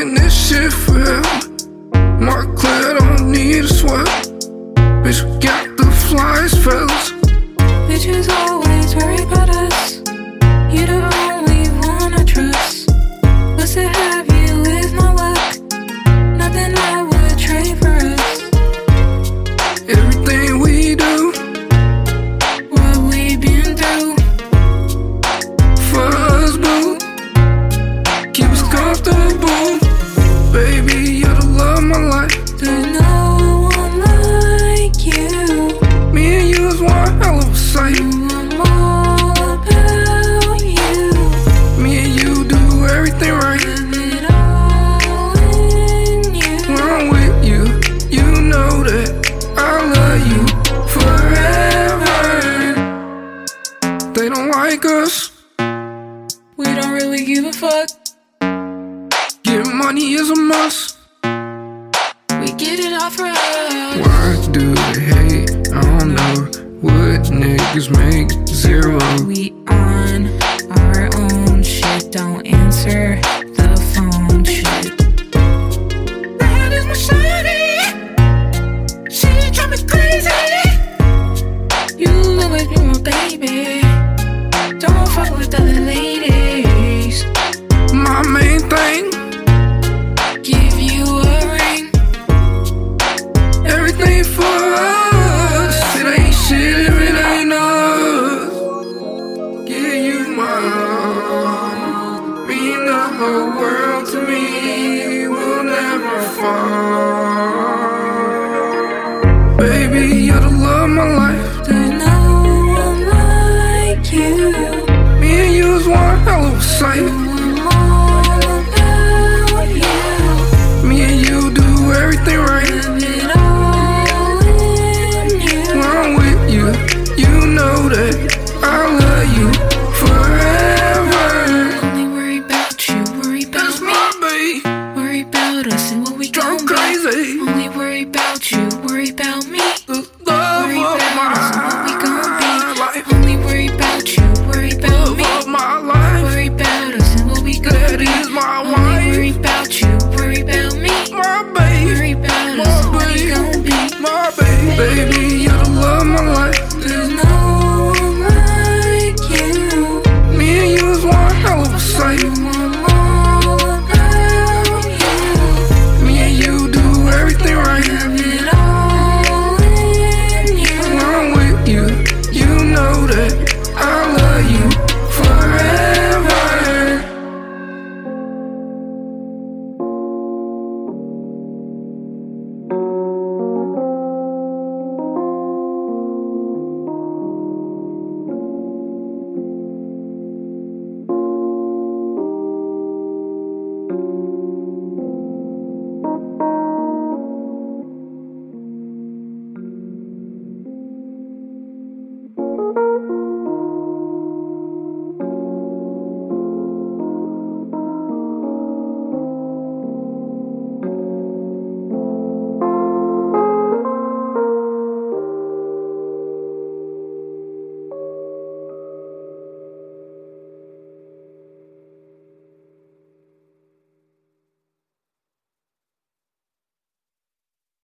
in this shit forever. Mark clear, don't need a sweat. Bitch, we got the flyest fellas. Bitches always worry about us. You the only one I trust. What's to have you is my luck. Nothing I would trade for us. Everything we do, What we've been through. for us, boo. Keep us comfortable. Baby, you're the love of my life. There's no one like you. Me and you is one hell of a sight. I'm all about you. Me and you do everything right. Have it all in you. When I'm with you, you know that I love you forever. They don't like us. We don't really give a fuck. Getting money is a must. We get it all for us. Why do they hate? I don't know. What niggas make zero? We on our own shit. Don't answer the phone shit. That is my shawty. She drive me crazy. You always be my baby. Don't fuck with other ladies. My main thing, Give you a ring. everything for us. It ain't shit if it ain't us. Give you my all. Mean the whole world to me. We'll never fall.